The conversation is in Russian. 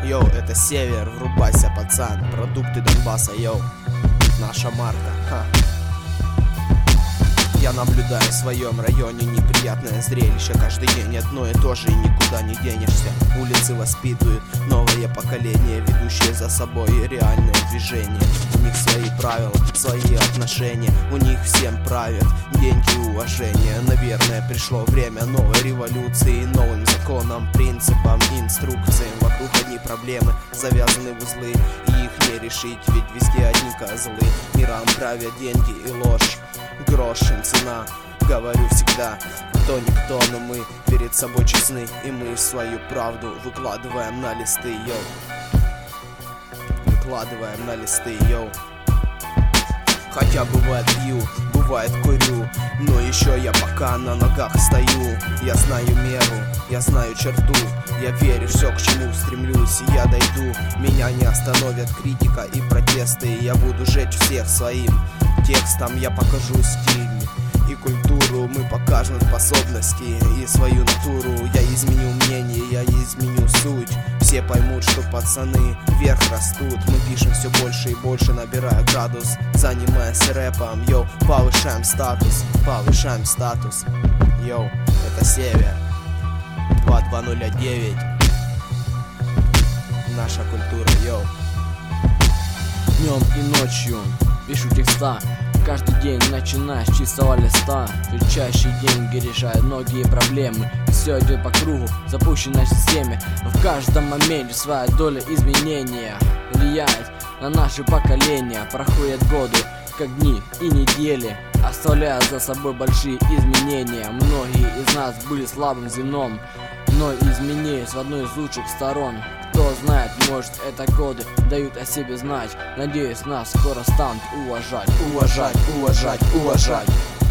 Йоу, это север, врубайся, пацан. Продукты Донбасса, йоу. Наша марка, ха. Я наблюдаю в своем районе неприятное зрелище. Каждый день одно и то же, и никуда не денешься. Улицы воспитывают новое поколение, ведущее за собой реальное движение. У них свои правила, свои отношения, у них всем правят деньги и уважение. Наверное, пришло время новой революции, новым законам, принципам, инструкциям. Вокруг одни проблемы, завязаны в узлы, и их не решить, ведь везде одни козлы. Миром правят деньги и ложь, грош им цена. Говорю всегда, кто никто, но мы перед собой честны, и мы свою правду выкладываем на листы, йоу. Выкладываем на листы, йоу. Хотя бывает пью, бывает курю, но еще я пока на ногах стою. Я знаю меру, я знаю черту, я верю, все, к чему стремлюсь, и я дойду. Меня не остановят критика и протесты, я буду жечь всех своим текстом. Я покажу стиль и культуру, мы покажем способности и свою натуру. Я изменю мнение, я изменю суть. Все поймут, что пацаны вверх растут. Мы пишем все больше и больше, набирая градус, занимаясь рэпом, йоу. Повышаем статус, повышаем статус, йоу. Это север 2209. Наша культура, йоу. Днем и ночью пишу текста, каждый день начиная с чистого листа. Кричащие деньги решают многие проблемы, и все идет по кругу, запущенной системе. В каждом моменте своя доля изменения влияет на наши поколения. Проходят годы, как дни и недели, оставляя за собой большие изменения. Многие из нас были слабым звеном, но изменились в одной из лучших сторон. Кто знает, может, это годы дают о себе знать. Надеюсь, нас скоро станут уважать, уважать, уважать, уважать.